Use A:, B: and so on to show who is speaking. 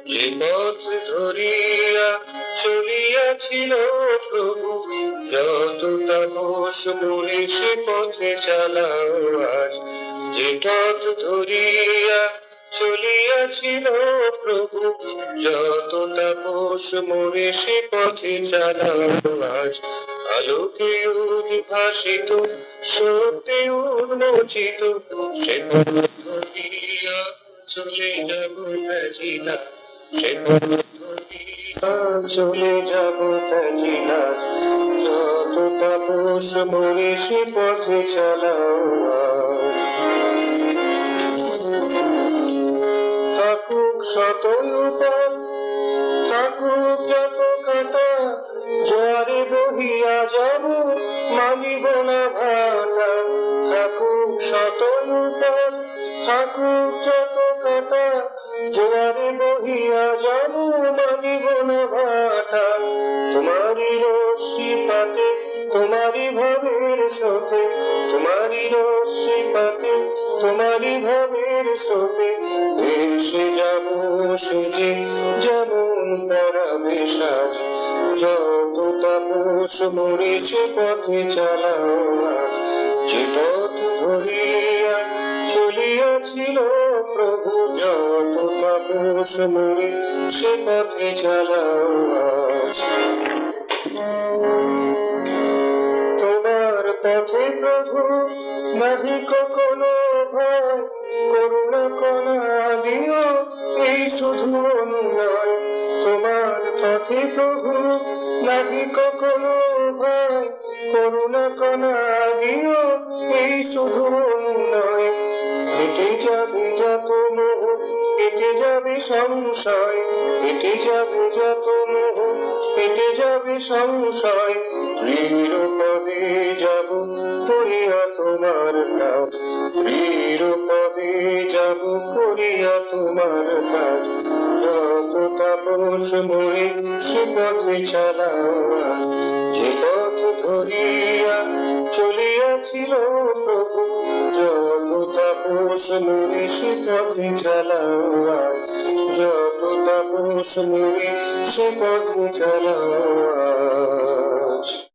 A: যে পথ ধরিয়া চলিয়াছিল প্রভু, যত তাপস মনে সে পথে চালাও আজ। যে পথ ধরিয়া চলিয়াছিল প্রভু, যত তাপস মনে সে পথে চালাও আজ। আলোকে উদ্ভাসিত, সত্যে উন্মোচিত, সে পথ ধরিয়া চলে যাব তাজিলা, সে পথ ধরিয়া চলে যাব তাজিলা। যত তাপস মনে সে পথে চালাও আজ। থাকুক শত উপায়, থাকুক যত কাঁটা, জোয়ারে বহিয়া যাব মানিব না ভাটা। থাকুক শত উপায়, থাকুক যত কাঁটা, জোয়ারে বহিয়া যাব মানিব না ভাটা। তোমারই রশ্মি পাতে, তোমারই ভাবের স্রোতে, তোমারই রশ্মি পাতে, তোমারই ভাবের স্রোতে ভেসে যাব সেজে যেমন পরাবে সাজ। যত তাপস মরে সে পথে চালাও আজ। যে পথ ধরিয়া চলিয়াছিল প্রভু, যত তাপস মরে সে পথে চালাও আজ। তোমার পথে প্রভু নাহি কখনো ভয়, করুণা কণা দিও এই শুধু অনুনয়। তোমার পথে প্রভু নাহি কখনো ভয়, করুণা কণা দিও এই শুধু অনুনয়। কেটে যাবে যত মোহ, কেটে যাবে সংশয়, কেটে যাবে যত মোহ, কেটে যাবে সংশয়। নিরপদে যাব করিয়া তোমার কাজ, নিরপদে যাব করিয়া তোমার কাজ। যত তাপস মরে সে পথে চালাও আজ। যে পথ ধরিয়া চলিয়াছিল প্রভু, যত তাপস মরে সে পথে চালাও আজ। যত তাপস মরে সে পথে চালাও আজ।